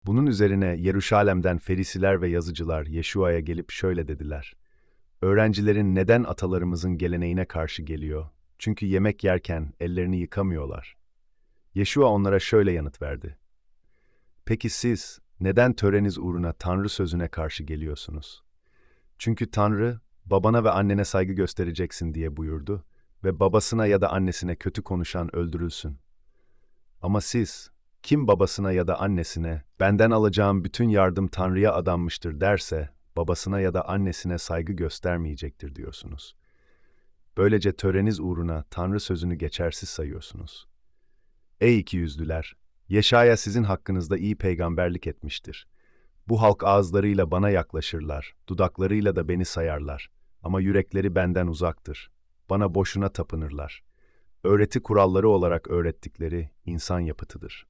Bunun üzerine Yeruşalem'den ferisiler ve yazıcılar Yeşua'ya gelip şöyle dediler: Öğrencilerin neden atalarımızın geleneğine karşı geliyor? Çünkü yemek yerken ellerini yıkamıyorlar. Yeşua onlara şöyle yanıt verdi: Peki siz neden töreniz uğruna Tanrı sözüne karşı geliyorsunuz? Çünkü Tanrı, babana ve annene saygı göstereceksin diye buyurdu ve babasına ya da annesine kötü konuşan öldürülsün. Ama siz, kim babasına ya da annesine, benden alacağım bütün yardım Tanrı'ya adanmıştır derse, babasına ya da annesine saygı göstermeyecektir diyorsunuz. Böylece töreniz uğruna Tanrı sözünü geçersiz sayıyorsunuz. Ey ikiyüzlüler! Yeşaya sizin hakkınızda iyi peygamberlik etmiştir. Bu halk ağızlarıyla bana yaklaşırlar, dudaklarıyla da beni sayarlar. Ama yürekleri benden uzaktır. Bana boşuna tapınırlar. Öğreti kuralları olarak öğrettikleri insan yapıtıdır.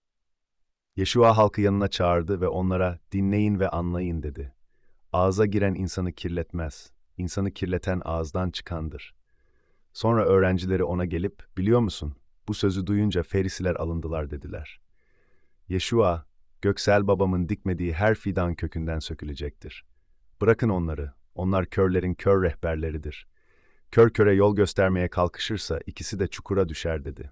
Yeşua halkı yanına çağırdı ve onlara dinleyin ve anlayın dedi. Ağza giren insanı kirletmez. İnsanı kirleten ağızdan çıkandır. Sonra öğrencileri ona gelip, biliyor musun, bu sözü duyunca ferisiler alındılar dediler. Yeşua, göksel babamın dikmediği her fidan kökünden sökülecektir. Bırakın onları, onlar körlerin kör rehberleridir. Kör köre yol göstermeye kalkışırsa ikisi de çukura düşer dedi.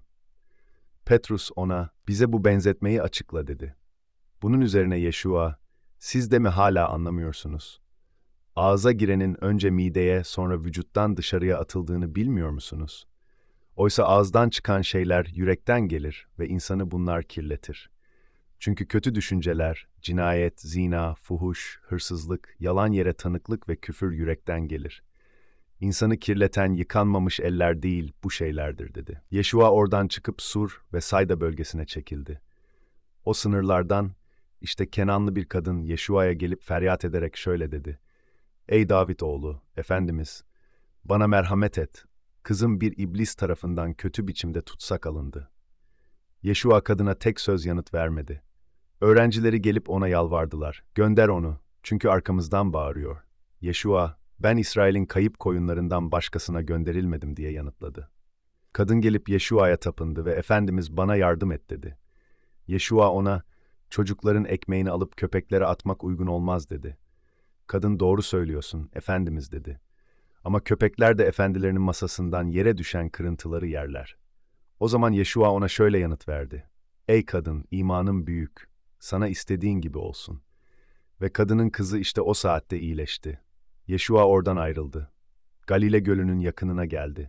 Petrus ona, bize bu benzetmeyi açıkla dedi. Bunun üzerine Yeşua, siz de mi hala anlamıyorsunuz? Ağza girenin önce mideye sonra vücuttan dışarıya atıldığını bilmiyor musunuz? Oysa ağızdan çıkan şeyler yürekten gelir ve insanı bunlar kirletir. Çünkü kötü düşünceler, cinayet, zina, fuhuş, hırsızlık, yalan yere tanıklık ve küfür yürekten gelir. İnsanı kirleten yıkanmamış eller değil, bu şeylerdir dedi. Yeşua oradan çıkıp Sur ve Sayda bölgesine çekildi. O sınırlardan, işte Kenanlı bir kadın Yeşua'ya gelip feryat ederek şöyle dedi: Ey David oğlu, Efendimiz, bana merhamet et. Kızım bir iblis tarafından kötü biçimde tutsak alındı. Yeşua kadına tek söz yanıt vermedi. Öğrencileri gelip ona yalvardılar. Gönder onu, çünkü arkamızdan bağırıyor. Yeşua, ben İsrail'in kayıp koyunlarından başkasına gönderilmedim diye yanıtladı. Kadın gelip Yeşua'ya tapındı ve Efendimiz bana yardım et dedi. Yeşua ona, çocukların ekmeğini alıp köpeklere atmak uygun olmaz dedi. Kadın doğru söylüyorsun, Efendimiz dedi. Ama köpekler de efendilerinin masasından yere düşen kırıntıları yerler. O zaman Yeşua ona şöyle yanıt verdi. Ey kadın, imanın büyük, sana istediğin gibi olsun. Ve kadının kızı işte o saatte iyileşti. Yeşua oradan ayrıldı. Galile Gölü'nün yakınına geldi.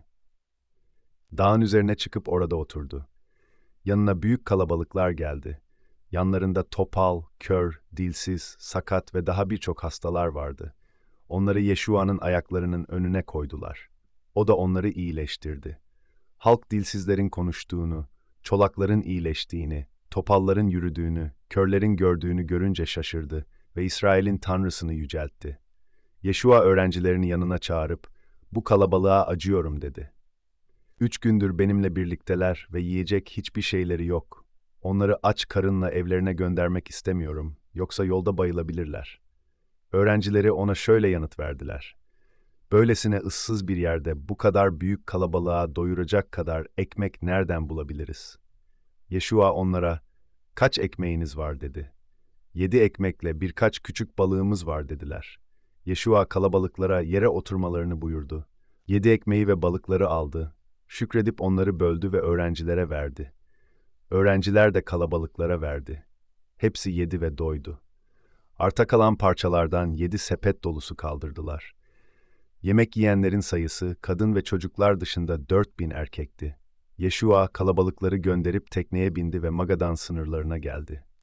Dağın üzerine çıkıp orada oturdu. Yanına büyük kalabalıklar geldi. Yanlarında topal, kör, dilsiz, sakat ve daha birçok hastalar vardı. Onları Yeşua'nın ayaklarının önüne koydular. O da onları iyileştirdi. Halk dilsizlerin konuştuğunu, çolakların iyileştiğini, topalların yürüdüğünü, körlerin gördüğünü görünce şaşırdı ve İsrail'in Tanrısını yüceltti. Yeşua öğrencilerini yanına çağırıp, bu kalabalığa acıyorum dedi. 3 gündür benimle birlikteler ve yiyecek hiçbir şeyleri yok. Onları aç karınla evlerine göndermek istemiyorum, yoksa yolda bayılabilirler. Öğrencileri ona şöyle yanıt verdiler. Böylesine ıssız bir yerde bu kadar büyük kalabalığa doyuracak kadar ekmek nereden bulabiliriz? Yeşua onlara, kaç ekmeğiniz var dedi. 7 ekmekle birkaç küçük balığımız var dediler. Yeşua kalabalıklara yere oturmalarını buyurdu. 7 ekmeği ve balıkları aldı. Şükredip onları böldü ve öğrencilere verdi. Öğrenciler de kalabalıklara verdi. Hepsi yedi ve doydu. Arta kalan parçalardan 7 sepet dolusu kaldırdılar. Yemek yiyenlerin sayısı kadın ve çocuklar dışında 4.000 erkekti. Yeşua kalabalıkları gönderip tekneye bindi ve Magadan sınırlarına geldi.